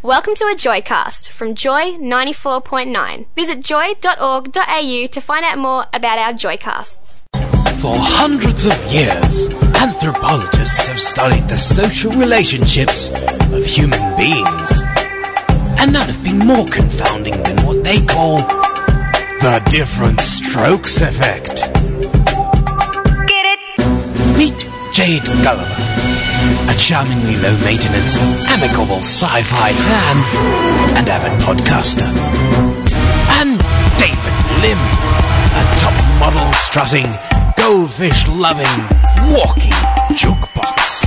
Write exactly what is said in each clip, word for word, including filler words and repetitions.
Welcome to a Joycast from Joy ninety-four point nine. Visit joy dot org dot a u to find out more about our Joycasts. For hundreds of years, anthropologists have studied the social relationships of human beings. And none have been more confounding than what they call the different strokes effect. Get it? Meet Jade Gulliver, a charmingly low-maintenance, amicable sci-fi fan and avid podcaster. And David Lim, a top-model strutting, goldfish-loving, walking jukebox.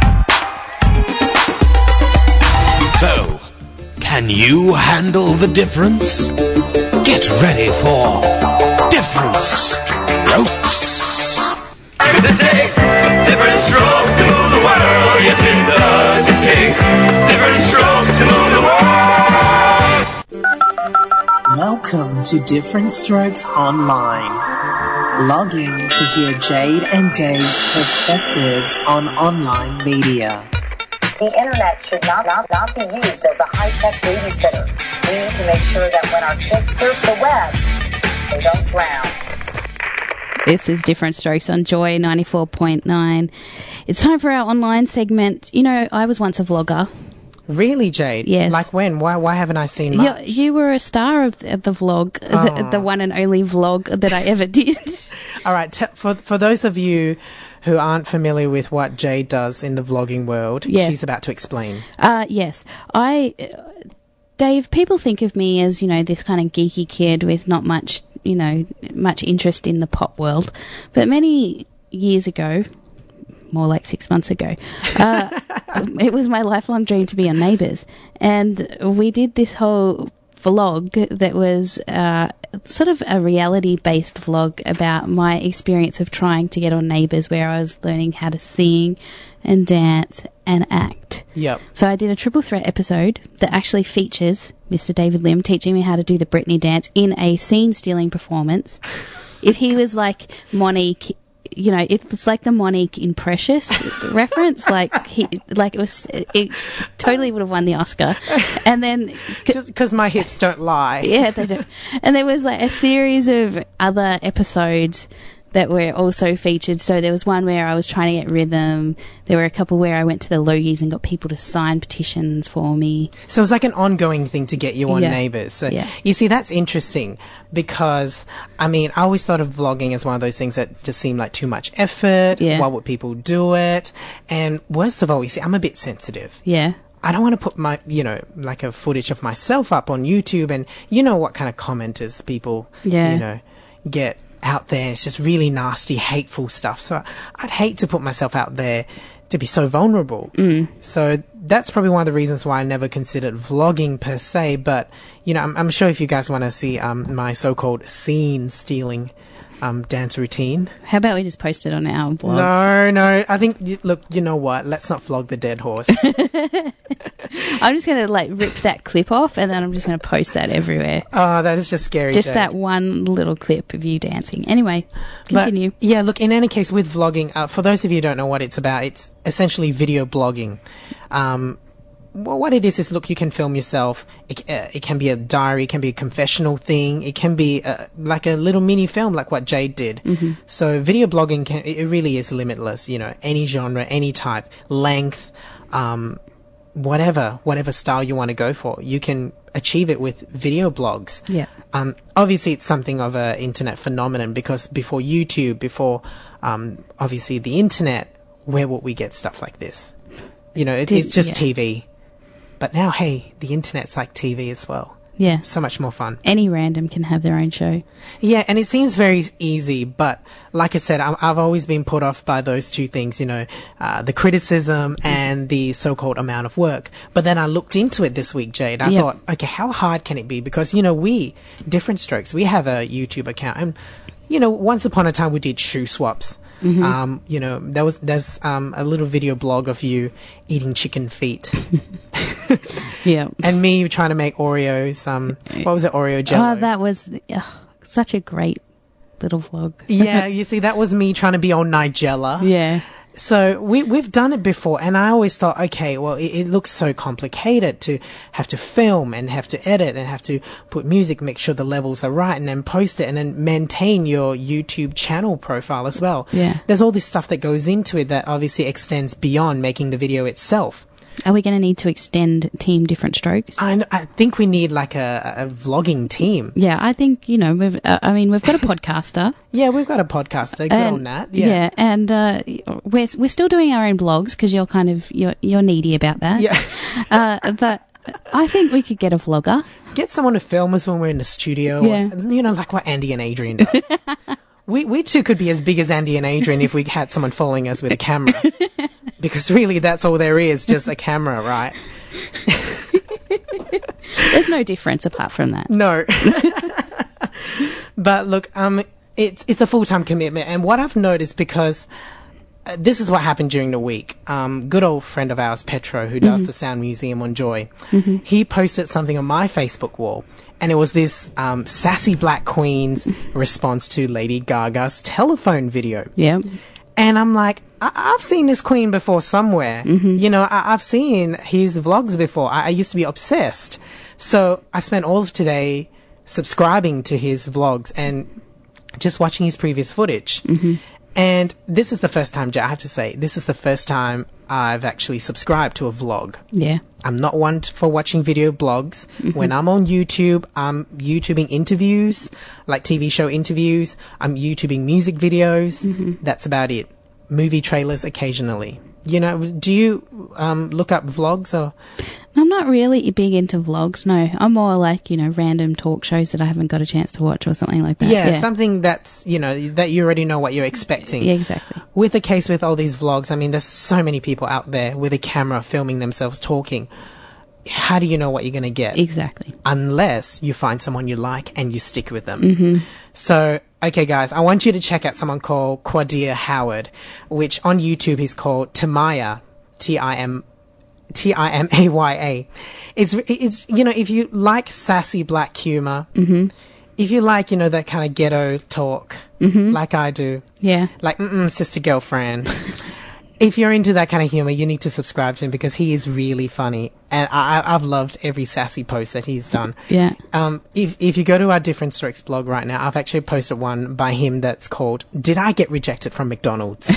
So, can you handle the difference? Get ready for Different Strokes. Cause it takes different strokes to move the world. Yes, it does. It takes different strokes to move the world. Welcome to Different Strokes Online. Log in to hear Jade and Dave's perspectives on online media. The internet should not, not, not be used as a high-tech babysitter. We need to make sure that when our kids surf the web, they don't drown. This is Different Strokes on Joy ninety-four point nine. It's time for our online segment. You know, I was once a vlogger. Really, Jade? Yes. Like when? Why Why haven't I seen much? You, you were a star of the, of the vlog, Oh. the, the one and only vlog that I ever did. All right, t- for for those of you who aren't familiar with what Jade does in the vlogging world, Yeah. she's about to explain. Uh, yes. I, Dave, people think of me as, you know, this kind of geeky kid with not much, you know, much interest in the pop world. But many years ago, more like six months ago, uh, it was my lifelong dream to be on Neighbours. And we did this whole vlog that was uh, sort of a reality-based vlog about my experience of trying to get on Neighbours, where I was learning how to sing and dance and act. Yep. So I did a triple threat episode that actually features Mister David Lim teaching me how to do the Britney dance in a scene-stealing performance. If he was like Monique, you know, it was like the Monique in Precious reference. Like he, like it was, it totally would have won the Oscar. And then, Just because my hips don't lie. yeah, they do. And there was like a series of other episodes that were also featured. So there was one where I was trying to get rhythm. There were a couple where I went to the Logies and got people to sign petitions for me. So it's like an ongoing thing to get you on Yeah. Neighbours. So Yeah. you see, that's interesting because, I mean, I always thought of vlogging as one of those things that just seemed like too much effort. Yeah. Why would people do it? And worst of all, you see, I'm a bit sensitive. Yeah. I don't want to put my, you know, like a footage of myself up on YouTube, and you know what kind of commenters people, Yeah. you know, get out there. It's just really nasty, hateful stuff. So I'd hate to put myself out there to be so vulnerable. Mm. So that's probably one of the reasons why I never considered vlogging per se. But, you know, I'm, I'm sure if you guys want to see um, my so-called scene stealing um, dance routine. How about we just post it on our blog? No, no. I think, y- look, you know what? Let's not flog the dead horse. I'm just going to like rip that clip off and then I'm just going to post that everywhere. Oh, that is just scary. Just Jade. that one little clip of you dancing. Anyway, continue. But, yeah, look, in any case, with vlogging, uh, for those of you who don't know what it's about, it's essentially video blogging. Um, well, what it is is, look, you can film yourself. It, uh, it can be a diary, it can be a confessional thing, it can be uh, like a little mini film, like what Jade did. Mm-hmm. So video blogging, can, it really is limitless. You know, any genre, any type, length, um, whatever, whatever style you want to go for, you can achieve it with video blogs. Yeah. Um, obviously, it's something of an internet phenomenon because before YouTube, before um, obviously the internet, where would we get stuff like this? You know, it, Did- it's just yeah. T V. But now, hey, the internet's like T V as well. Yeah. So much more fun. Any random can have their own show. Yeah, and it seems very easy, but like I said, I'm, I've always been put off by those two things, you know, uh, the criticism and the so-called amount of work. But then I looked into it this week, Jade. I Yeah. thought, okay, how hard can it be? Because, you know, we, Different Strokes, we have a YouTube account. And, you know, once upon a time we did shoe swaps. Mm-hmm. Um, you know, there was there's um, a little video blog of you eating chicken feet. Yeah. And me trying to make Oreos. Um, what was it, Oreo Jello? Oh, that was uh, such a great little vlog. Yeah, you see, that was me trying to be on Nigella. Yeah. So we, we've done it before, and I always thought, okay, well, it, it looks so complicated to have to film and have to edit and have to put music, make sure the levels are right, and then post it and then maintain your YouTube channel profile as well. Yeah. There's all this stuff that goes into it that obviously extends beyond making the video itself. Are we going to need to extend Team Different Strokes? I, I think we need like a, a vlogging team. Yeah, I think, you know, we've, uh, I mean, we've got a podcaster. Yeah, we've got a podcaster. Good and, on that. Yeah. yeah and uh, we're we're still doing our own blogs because you're kind of you're you're needy about that. Yeah. uh, but I think we could get a vlogger. Get someone to film us when we're in the studio. Yeah. Or, you know, like what Andy and Adrian does. we we too could be as big as Andy and Adrian if we had someone following us with a camera. Because really, that's all there is, just a camera, right? There's no difference apart from that. No. But look, um, it's it's a full-time commitment. And what I've noticed, because uh, this is what happened during the week. Um, good old friend of ours, Petro, who does Mm-hmm. the Sound Museum on Joy, mm-hmm. he posted something on my Facebook wall. And it was this um, sassy black queen's response to Lady Gaga's telephone video. Yeah. And I'm like, I- I've seen this queen before somewhere. Mm-hmm. You know, I- I've seen his vlogs before. I-, I used to be obsessed. So I spent all of today subscribing to his vlogs and just watching his previous footage. Mm-hmm. And this is the first time, I have to say, this is the first time I've actually subscribed to a vlog. Yeah. I'm not one for watching video blogs. Mm-hmm. When I'm on YouTube, I'm YouTubing interviews, like T V show interviews. I'm YouTubing music videos. Mm-hmm. That's about it. Movie trailers occasionally. You know, do you um, look up vlogs or? I'm not really big into vlogs, no. I'm more like, you know, random talk shows that I haven't got a chance to watch or something like that. Yeah, Yeah, something that's, you know, that you already know what you're expecting. Yeah, exactly. With the case with all these vlogs, I mean, there's so many people out there with a camera filming themselves talking. How do you know what you're going to get? Exactly. Unless you find someone you like and you stick with them. Mm-hmm. So, okay, guys, I want you to check out someone called Quadir Howard, which on YouTube he's called Timaya, T I M T I M A Y A. It's, it's, you know, if you like sassy black humor, Mm-hmm. if you like, you know, that kind of ghetto talk, Mm-hmm. like I do, Yeah. like, mm-mm, sister girlfriend. If you're into that kind of humor, you need to subscribe to him because he is really funny. And I, I- I've loved every sassy post that he's done. Yeah. Um, if, if you go to our Different Strokes blog right now, I've actually posted one by him that's called, Did I Get Rejected from McDonald's?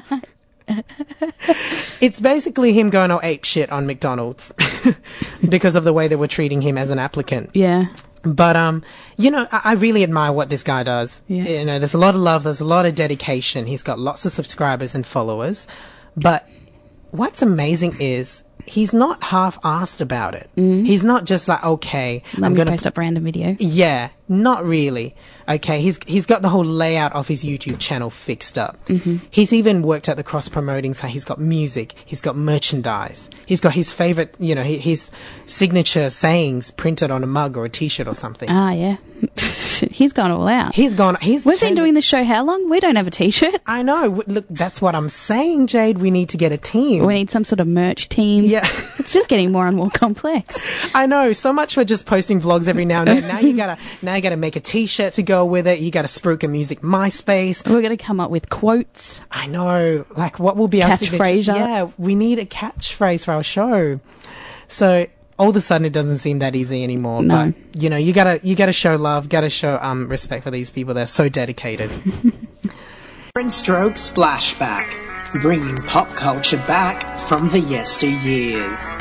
It's basically him going all ape shit on McDonald's because of the way they were treating him as an applicant. Yeah. But, um, you know, I, I really admire what this guy does. Yeah. You know, there's a lot of love, there's a lot of dedication. He's got lots of subscribers and followers. But what's amazing is he's not half-assed about it. Mm. He's not just like, okay, Let I'm me going to post up random video. Yeah, not really. Okay, he's he's got the whole layout of his YouTube channel fixed up. Mm-hmm. He's even worked at the cross-promoting side. He's got music. He's got merchandise. He's got his favorite, you know, his, his signature sayings printed on a mug or a T-shirt or something. Ah, yeah. He's gone all out. He's gone. He's We've been turned- doing the show how long? We don't have a T-shirt. I know. W- Look, that's what I'm saying, Jade. We need to get a team. We need some sort of merch team. Yeah. It's just getting more and more complex. I know. So much for just posting vlogs every now and then. Now you gotta, now you gotta make a T-shirt to go with it. You gotta spruik a music MySpace. We're going to come up with quotes. I know. Like, what will be our signature? Catchphrase. Yeah, we need a catchphrase for our show. So all of a sudden, it doesn't seem that easy anymore. No. But you know, you gotta you gotta show love, gotta show um respect for these people. They're so dedicated. Different Strokes flashback, bringing pop culture back from the yesteryears.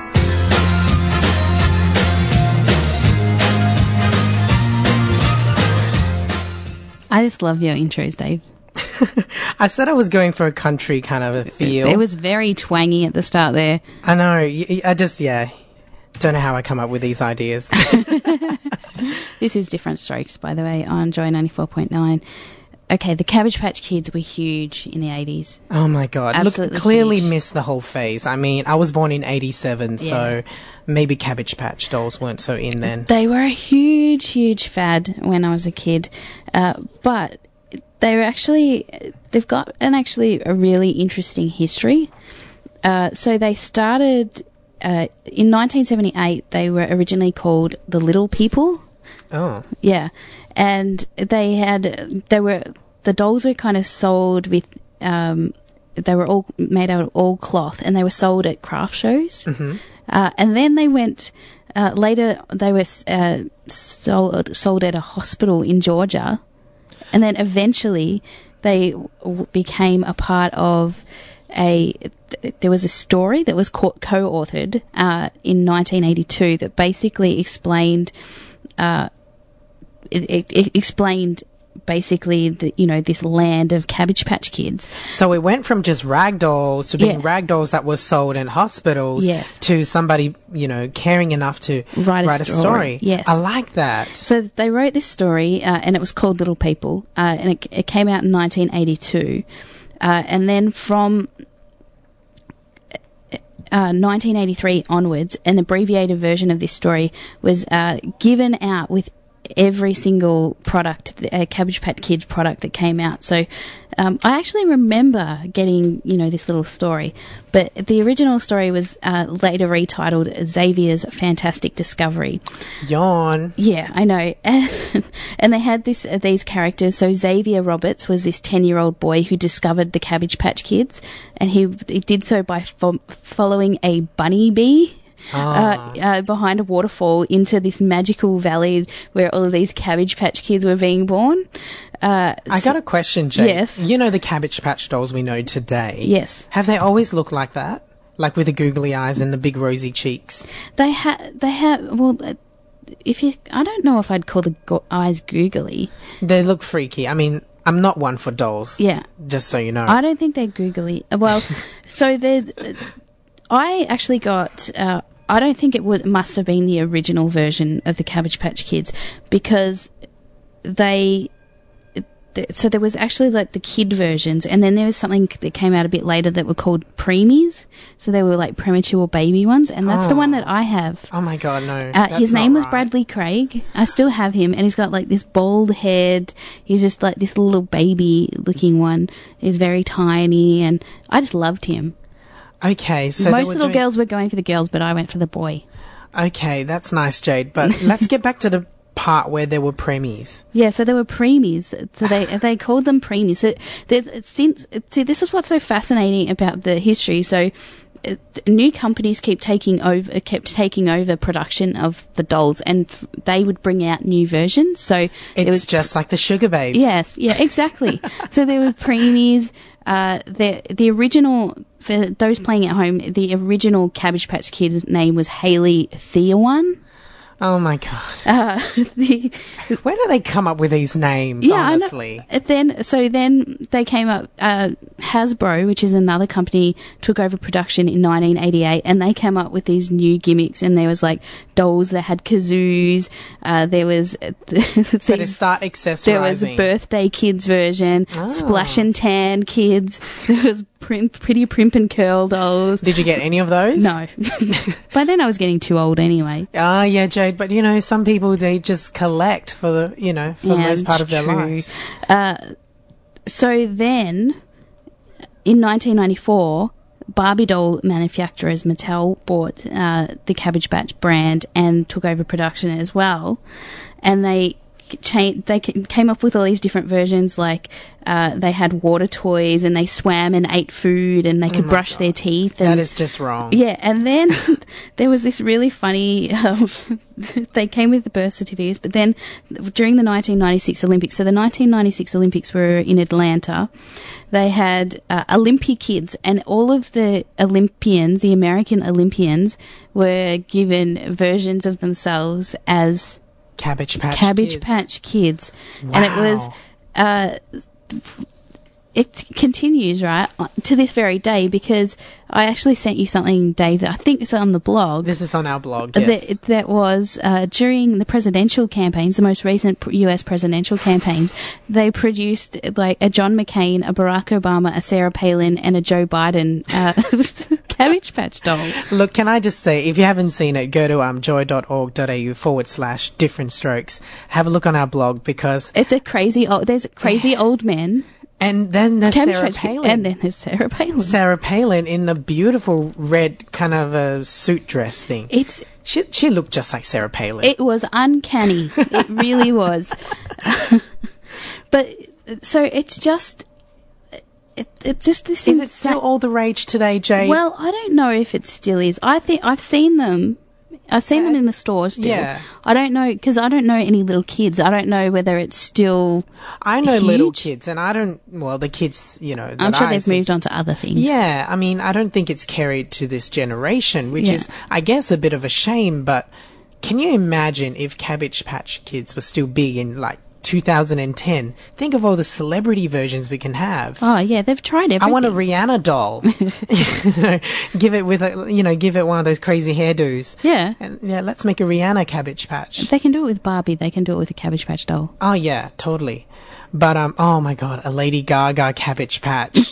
I just love your intros, Dave. I said I was going for a country kind of a feel. It was very twangy at the start there. I know. y- y- I just yeah, don't know how I come up with these ideas. This is Different Strokes, by the way, on Joy ninety-four point nine. Okay, the Cabbage Patch Kids were huge in the eighties. Oh my god! Absolutely Look, clearly huge. missed the whole phase. I mean, I was born in eighty-seven, so maybe Cabbage Patch dolls weren't so in then. They were a huge, huge fad when I was a kid. Uh, but they were actually, they've got an actually a really interesting history. Uh, so they started, uh, in nineteen seventy-eight, they were originally called the Little People. Oh, Yeah. And they had, they were, the dolls were kind of sold with, um, they were all made out of all cloth, and they were sold at craft shows. Mm-hmm. Uh, and then they went, uh, later they were uh, sold, sold at a hospital in Georgia. And then eventually they w- became a part of a, th- there was a story that was co- co-authored uh, in nineteen eighty-two that basically explained, uh, it, it, it explained basically the, you know, this land of Cabbage Patch Kids. So it went from just rag dolls to being Yeah. rag dolls that were sold in hospitals Yes. to somebody, you know, caring enough to Write a a story. story. Yes. I like that. So they wrote this story, uh, and it was called Little People, uh, and it, it came out in nineteen eighty-two. Uh, and then from uh, nineteen eighty-three onwards, an abbreviated version of this story was uh, given out with every single product, a Cabbage Patch Kids product that came out. So um, I actually remember getting, you know, this little story, but the original story was uh, later retitled Xavier's Fantastic Discovery. Yawn. Yeah, I know. And, and they had this uh, these characters. So Xavier Roberts was this ten-year-old boy who discovered the Cabbage Patch Kids, and he, he did so by fo- following a bunny bee Ah. uh, uh, behind a waterfall into this magical valley where all of these Cabbage Patch Kids were being born. Uh, I got a question, Jay. Yes. You know the Cabbage Patch dolls we know today? Yes. Have they always looked like that? Like with the googly eyes and the big rosy cheeks? They had, they have, well, uh, if you, I don't know if I'd call the go- eyes googly. They look freaky. I mean, I'm not one for dolls. Yeah. Just so you know. I don't think they're googly. Well, so there's, I actually got, uh, I don't think it would, must have been the original version of the Cabbage Patch Kids, because they, th- so there was actually like the kid versions, and then there was something that came out a bit later that were called preemies. So they were like premature baby ones, and that's the one that I have. Oh my god, no. Uh, That's his not name was right. Bradley Craig. I still have him, and he's got like this bald head. He's just like this little baby looking one. He's very tiny, and I just loved him. Okay, so they Most were little doing- girls were going for the girls, but I went for the boy. Okay, that's nice, Jade. But let's get back to the part where there were preemies. Yeah, so there were preemies. So they they called them preemies. So there's since see this is what's so fascinating about the history. So uh, new companies keep taking over, kept taking over production of the dolls, and th- they would bring out new versions. So It's it was just like the Sugar Babes. yes, yeah, exactly. So there was preemies. Uh, the the original, for those playing at home, the original Cabbage Patch Kid name was Haley Theowan. Oh my god. Uh, the, Where do they come up with these names, yeah, I know. honestly? Uh, Then, so then they came up, uh, Hasbro, which is another company, took over production in nineteen eighty-eight, and they came up with these new gimmicks, and there was like dolls that had kazoos, uh, there was, uh, So to these- start accessorizing. there was a birthday kids version, Oh. splash and tan kids, there was prim- pretty primp and curl dolls. Did you get any of those? No. By then I was getting too old anyway. Ah, yeah, Jade. But you know, some people they just collect for the, you know, for the Yeah, most part of their true. lives. Uh, so then, in nineteen ninety-four, Barbie doll manufacturers Mattel bought uh, the Cabbage Patch brand and took over production as well, and they cha- they ca- came up with all these different versions. Like uh, they had water toys, and they swam and ate food, and they could brush their teeth. And That is just wrong. yeah, and then there was this really funny. Um, they came with the birth certificates, but then during the nineteen ninety-six Olympics, so the nineteen ninety-six Olympics were in Atlanta. They had uh, Olympic kids, and all of the Olympians, the American Olympians, were given versions of themselves as Cabbage Patch Cabbage Kids. Patch Kids, and it was. Wow. Uh, it continues, right, to this very day, because I actually sent you something, Dave, that I think is on the blog. This is on our blog, yes. That, that was uh, during the presidential campaigns, the most recent U S presidential campaigns, they produced like a John McCain, a Barack Obama, a Sarah Palin, and a Joe Biden uh, Cabbage Patch doll. Look, can I just say, if you haven't seen it, go to um, joy.org.au forward slash different strokes. Have a look on our blog because... It's a crazy old, there's crazy old men. And then there's Cabbage Sarah Patch Kid- Palin. And then there's Sarah Palin. Sarah Palin in the beautiful red kind of a suit dress thing. It's She she looked just like Sarah Palin. It was uncanny. It really was. But so it's just it, it just this Is it insa- still all the rage today, Jade? Well, I don't know if it still is. I think I've seen them. I've seen them in the stores still. Yeah. I don't know, because I don't know any little kids. I don't know whether it's still I know huge. little kids, and I don't. Well, the kids, you know, I'm that sure I they've see- moved on to other things. Yeah, I mean, I don't think it's carried to this generation, which Yeah. is, I guess, a bit of a shame. But can you imagine if Cabbage Patch Kids was still big in like two thousand ten? Think of all the celebrity versions we can have. Oh, yeah, they've tried everything. I want a Rihanna doll. you know, give it with a, you know, give it one of those crazy hairdos. Yeah. And yeah, let's make a Rihanna Cabbage Patch. They can do it with Barbie. They can do it with a Cabbage Patch doll. Oh yeah, totally. But um, oh my god, a Lady Gaga Cabbage Patch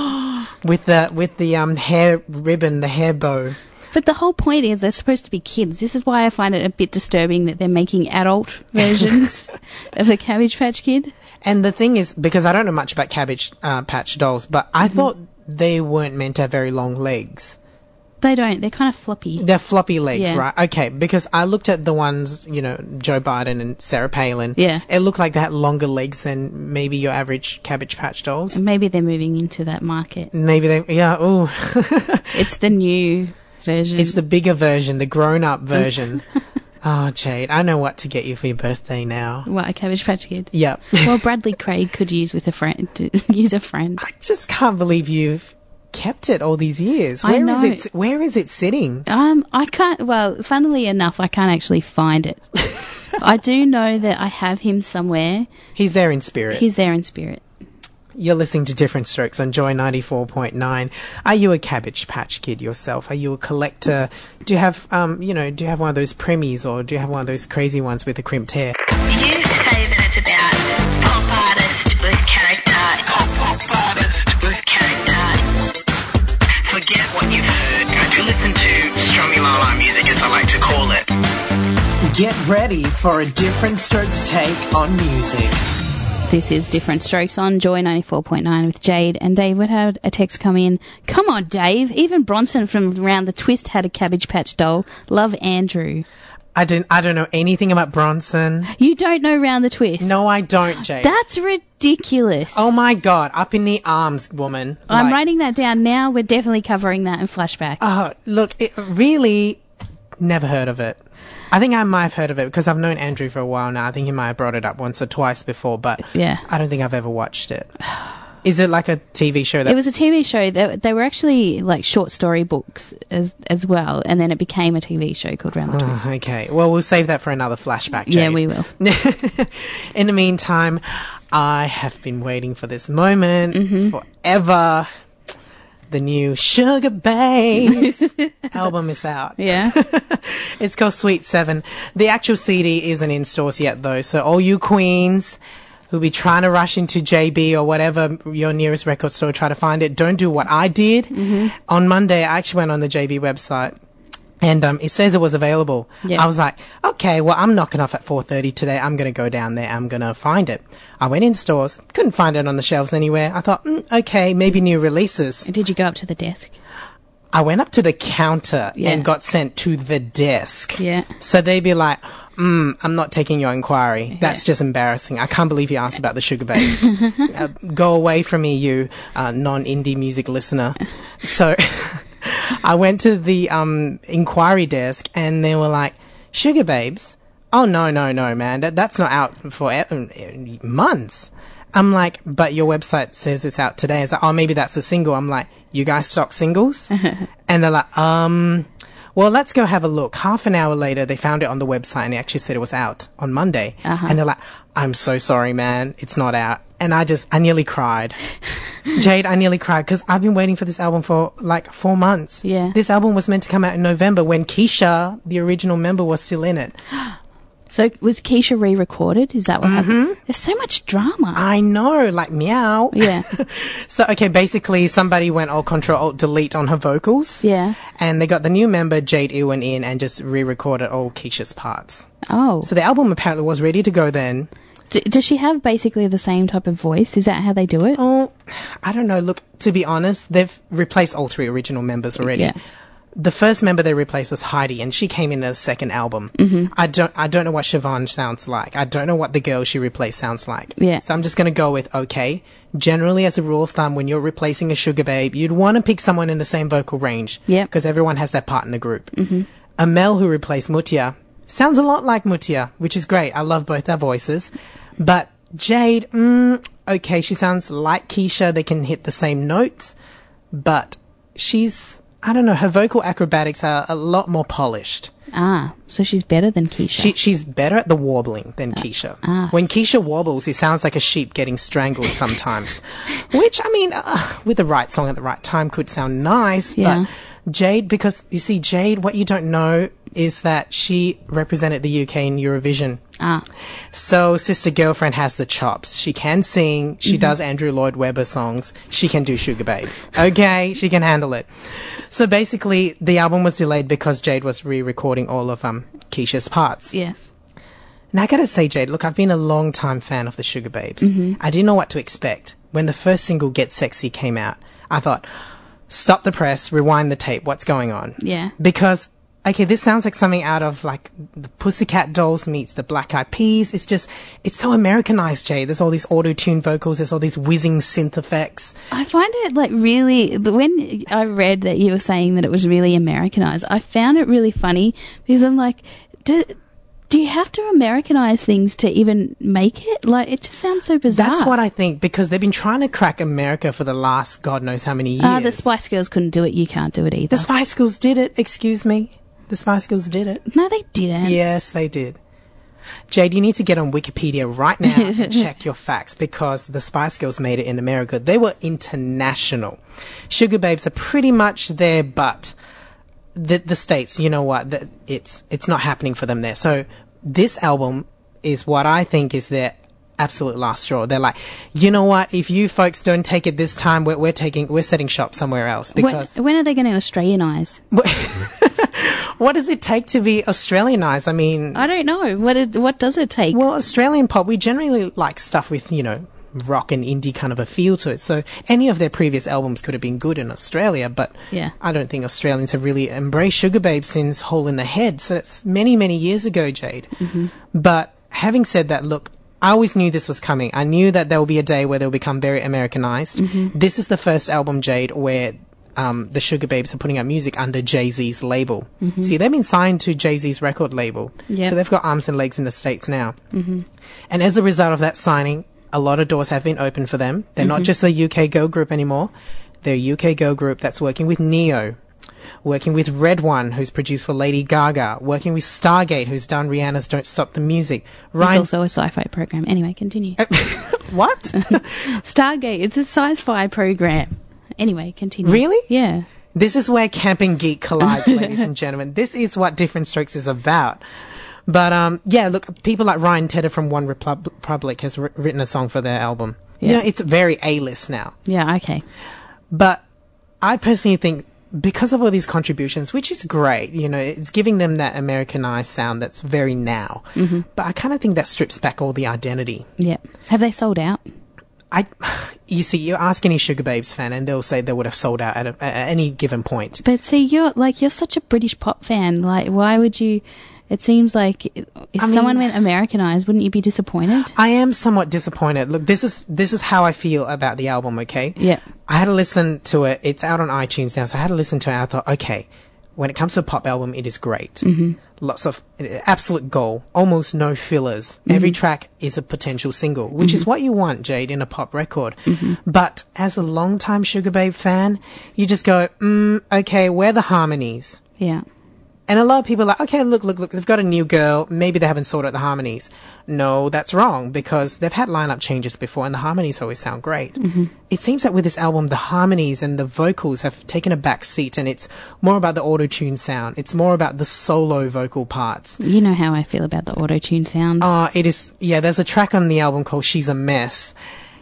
with the with the um hair ribbon, the hair bow. But the whole point is they're supposed to be kids. This is why I find it a bit disturbing that they're making adult versions of the Cabbage Patch Kid. And the thing is, because I don't know much about Cabbage uh, Patch dolls, but I thought they weren't meant to have very long legs. They don't. They're kind of floppy. They're floppy legs, Yeah. right? Okay, because I looked at the ones, you know, Joe Biden and Sarah Palin. Yeah. It looked like they had longer legs than maybe your average Cabbage Patch dolls. Maybe they're moving into that market. Maybe they, yeah, ooh. It's the new version. It's the bigger version, the grown-up version. Oh, Jade, I know what to get you for your birthday now. What, a Cabbage Patch Kid? Yep. Well, Bradley Craig could use with a friend. To use a friend. I just can't believe you've kept it all these years. I Where know. is it? Where is it sitting? Um, I can't. Well, funnily enough, I can't actually find it. I do know that I have him somewhere. He's there in spirit. He's there in spirit. You're listening to Different Strokes on Joy ninety-four point nine. Are you a Cabbage Patch Kid yourself? Are you a collector? Do you have, um, you know, do you have one of those premies, or do you have one of those crazy ones with the crimped hair? You say that it's about pop artist with character. Pop, pop artist with character. Forget what you've heard. Go to listen to Strummy-la-la music, as I like to call it. Get ready for a Different Strokes take on music. This is Different Strokes on Joy ninety-four point nine with Jade and Dave. We had a text come in. Come on, Dave. Even Bronson from Round the Twist had a Cabbage Patch doll. Love Andrew. I don't, I don't know anything about Bronson. You don't know Round the Twist? No, I don't, Jade. That's ridiculous. Oh my god, up in the arms, woman. I'm Like, writing that down now. We're definitely covering that in flashback. Oh, look, it really never heard of it. I think I might have heard of it because I've known Andrew for a while now. I think he might have brought it up once or twice before, but Yeah. I don't think I've ever watched it. Is it like a T V show? That It was a T V show. They, they were actually like short story books as as well, and then it became a T V show called Round the Twist. Oh, okay. Well, we'll save that for another flashback, Jade. Yeah, we will. In the meantime, I have been waiting for this moment Mm-hmm. forever. The new Sugar Babes album is out. Yeah. It's called Sweet Seven. The actual C D isn't in stores yet, though. So all you queens who'll be trying to rush into J B or whatever your nearest record store, try to find it. Don't do what I did. Mm-hmm. On Monday, I actually went on the J B website. And um, it says it was available. Yeah. I was like, okay, well, I'm knocking off at four thirty today. I'm going to go down there. I'm going to find it. I went in stores. Couldn't find it on the shelves anywhere. I thought, mm, okay, maybe new releases. Did you go up to the desk? I went up to the counter Yeah. and got sent to the desk. Yeah. So they'd be like, mm, I'm not taking your inquiry. That's just embarrassing. I can't believe you asked about the Sugar Babes. uh, go away from me, you uh, non-indie music listener. So I went to the um, inquiry desk and they were like, Sugar Babes? Oh, no, no, no, man. That, that's not out for e- months. I'm like, but your website says it's out today. It's like, oh, maybe that's a single. I'm like, you guys stock singles? And they're like, um, well, let's go have a look. Half an hour later, they found it on the website and it actually said it was out on Monday. Uh-huh. And they're like, I'm so sorry, man. It's not out. And I just, I nearly cried. Jade, I nearly cried because I've been waiting for this album for like four months. Yeah. This album was meant to come out in November when Keisha, the original member, was still in it. So was Keisha re-recorded? Is that what happened? There's so much drama. I know, like meow. Yeah. So, okay, basically somebody went all control alt delete on her vocals. Yeah. And they got the new member, Jade Ewan, in and just re-recorded all Keisha's parts. Oh. So the album apparently was ready to go then. D- does she have basically the same type of voice? Is that how they do it? Oh, I don't know. Look, to be honest, they've replaced all three original members already. Yeah. the first member they replaced was Heidi, and she came in the second album. Mm-hmm. I don't, I don't know what Siobhan sounds like. I don't know what the girl she replaced sounds like. Yeah. So I'm just going to go with okay. Generally, as a rule of thumb, when you're replacing a sugar babe, you'd want to pick someone in the same vocal range. Yeah. Because everyone has their partner group. Mm-hmm. Amel, who replaced Mutia, sounds a lot like Mutia, which is great. I love both their voices. But Jade, mm, okay, she sounds like Keisha. They can hit the same notes, but she's, I don't know, her vocal acrobatics are a lot more polished. Ah, so she's better than Keisha. She, she's better at the warbling than Keisha. ah. When Keisha warbles, it sounds like a sheep getting strangled sometimes, which, I mean, uh, with the right song at the right time could sound nice, Yeah. but Jade, because you see, Jade, what you don't know is that she represented the U K in Eurovision. Ah, So Sister Girlfriend has the chops. She can sing. She Mm-hmm. does Andrew Lloyd Webber songs. She can do Sugar Babes. Okay, she can handle it. So basically, the album was delayed because Jade was re-recording all of um Keisha's parts. yes. Now I gotta say, Jade, look, I've been a long time fan of the Sugar Babes. Mm-hmm. I didn't know what to expect. When the first single, Get Sexy, came out, I thought, stop the press, rewind the tape, what's going on? Yeah. Because, okay, this sounds like something out of like the Pussycat Dolls meets the Black Eyed Peas. It's just, it's so Americanized, Jade. There's all these auto-tune vocals, there's all these whizzing synth effects. I find it like really, when I read that you were saying that it was really Americanized, I found it really funny because I'm like, do, do you have to Americanize things to even make it? Like, it just sounds so bizarre. That's what I think, because they've been trying to crack America for the last God knows how many years. Ah, the Spice Girls couldn't do it. You can't do it either. The Spice Girls did it, excuse me. The Spice Girls did it. No, they didn't. Yes, they did. Jade, you need to get on Wikipedia right now and check your facts, because the Spice Girls made it in America. They were international. Sugar Babes are pretty much there, but the the States, you know what, the, it's it's not happening for them there. So this album is what I think is their absolute last straw. They're like, you know what, if you folks don't take it this time, we're, we're taking we're setting shop somewhere else. When, Because when are they going to Australianize? what does it take to be Australianized? I mean, I don't know. What it, what does it take? well, Australian pop, we generally like stuff with, you know, rock and indie kind of a feel to it. So any of their previous albums could have been good in Australia, but Yeah. I don't think Australians have really embraced Sugar Babes since Hole in the Head. So it's many, many years ago, Jade. Mm-hmm. But having said that, look, I always knew this was coming. I knew that there will be a day where they'll become very Americanized. Mm-hmm. This is the first album, Jade, where um, the Sugar Babes are putting out music under Jay-Z's label. See, they've been signed to Jay-Z's record label. Yep. So they've got arms and legs in the States now. Mm-hmm. And as a result of that signing, a lot of doors have been opened for them. They're not just a U K girl group anymore. They're a U K girl group that's working with Neo, working with Red One, who's produced for Lady Gaga, working with Stargate, who's done Rihanna's Don't Stop the Music. It's Ryan, also a sci-fi program. Anyway, continue. what? Stargate. It's a sci-fi program. Anyway, continue. Really? Yeah. This is where Camp and Geek collides, ladies and gentlemen. This is what Different Strokes is about. But, um, yeah, look, people like Ryan Tedder from One Repub- Republic has wr- written a song for their album. You Yeah. know, it's very A-list now. Yeah. Okay. But I personally think because of all these contributions, which is great, you know, it's giving them that Americanized sound that's very now. Mm-hmm. But I kind of think that strips back all the identity. Yeah. Have they sold out? I, you see, you ask any Sugar Babes fan and they'll say they would have sold out at, a, at any given point. But see, you're like you're such a British pop fan. Like, why would you? It seems like if I mean- someone went Americanized, wouldn't you be disappointed? I am somewhat disappointed. Look, this is this is how I feel about the album, okay? Yeah. I had to listen to it. It's out on iTunes now, so I had to listen to it. I thought, okay, when it comes to a pop album, it is great. Mm-hmm. Lots of absolute goal, almost no fillers. Mm-hmm. Every track is a potential single, which mm-hmm. is what you want, Jade, in a pop record. Mm-hmm. But as a long-time Sugar Babe fan, you just go, mm, okay, where are the harmonies? Yeah. And a lot of people are like, okay, look, look, look, they've got a new girl. Maybe they haven't sorted out the harmonies. No, that's wrong, because they've had lineup changes before and the harmonies always sound great. Mm-hmm. It seems that with this album, the harmonies and the vocals have taken a back seat, and it's more about the auto-tune sound. It's more about the solo vocal parts. You know how I feel about the auto-tune sound. Uh, it is, yeah, there's a track on the album called She's a Mess.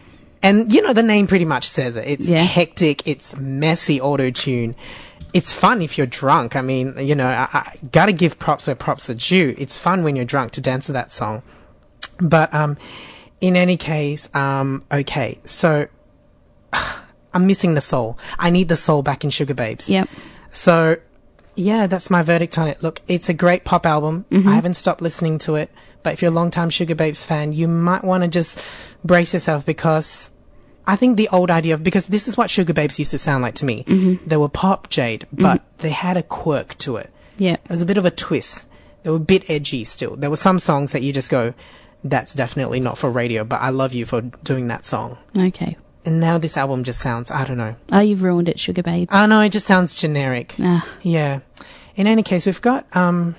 And, you know, the name pretty much says it. It's Yeah. hectic. It's messy auto-tune. It's fun if you're drunk. I mean, you know, I, I gotta give props where props are due. It's fun when you're drunk to dance to that song. But, um, in any case, um, okay, so I'm missing the soul. I need the soul back in Sugar Babes. Yep. So Yeah, that's my verdict on it. Look, it's a great pop album. Mm-hmm. I haven't stopped listening to it. But if you're a long-time Sugar Babes fan, you might want to just brace yourself, because I think the old idea of, because this is what Sugar Babes used to sound like to me. Mm-hmm. They were pop, Jade, but Mm-hmm. they had a quirk to it. Yeah. It was a bit of a twist. They were a bit edgy still. There were some songs that you just go, that's definitely not for radio, but I love you for doing that song. Okay. And now this album just sounds, I don't know. Oh, you've ruined it, Sugar Babe. Oh no, it just sounds generic. Ah. Yeah. In any case, we've got, um,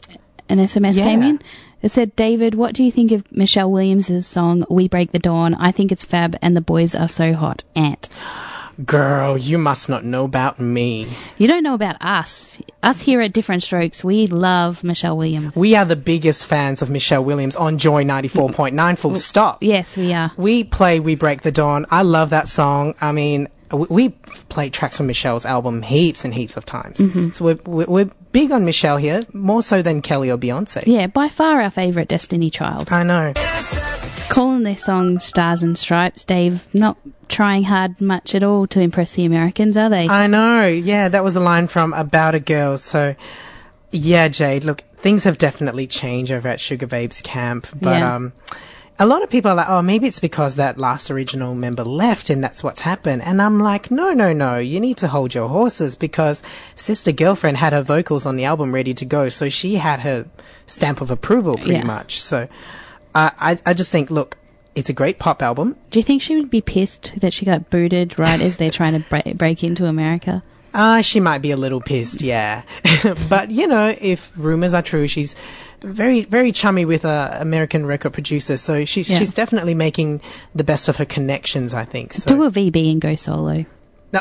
An S M S Yeah. came in. It said, David, what do you think of Michelle Williams' song We Break the Dawn? I think it's fab and the boys are so hot. Ant. girl, you must not know about me. You don't know about us. Us here at Different Strokes, we love Michelle Williams. We are the biggest fans of Michelle Williams on Joy ninety-four point nine, full stop. Yes, we are. We play We Break the Dawn. I love that song. I mean, we, we played tracks from Michelle's album heaps and heaps of times. Mm-hmm. So we're, we're, we're big on Michelle here, more so than Kelly or Beyonce. Yeah, by far our favourite Destiny Child. I know. Calling their song Stars and Stripes, Dave, not trying hard much at all to impress the Americans, are they? I know. Yeah, that was a line from About a Girl. So, yeah, Jade, look, things have definitely changed over at Sugar Babes camp. But Yeah. um, a lot of people are like, oh, maybe it's because that last original member left and that's what's happened. And I'm like, no, no, no. You need to hold your horses, because Sister Girlfriend had her vocals on the album ready to go. So she had her stamp of approval pretty Yeah. much. So uh, I, I just think, look, it's a great pop album. Do you think she would be pissed that she got booted right as they're trying to break, break into America? Uh, she might be a little pissed, yeah. But, you know, if rumors are true, she's very, very chummy with uh, American record producers. So she's, Yeah. she's definitely making the best of her connections, I think. So. Do a V B and go solo. No,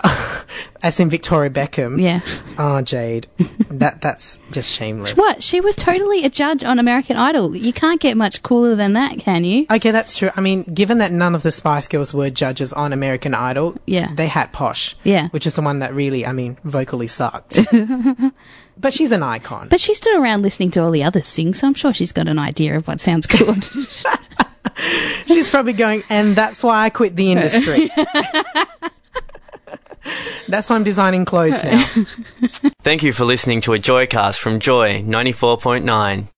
as in Victoria Beckham. Yeah. Oh, Jade. that That's just shameless. What? She was totally a judge on American Idol. You can't get much cooler than that, can you? Okay, that's true. I mean, given that none of the Spice Girls were judges on American Idol, Yeah. they had Posh. Yeah. Which is the one that really, I mean, vocally sucked. But she's an icon. But she stood around listening to all the others sing, so I'm sure she's got an idea of what sounds good. She's probably going, and that's why I quit the industry. That's why I'm designing clothes now. Thank you for listening to a Joycast from Joy ninety-four point nine.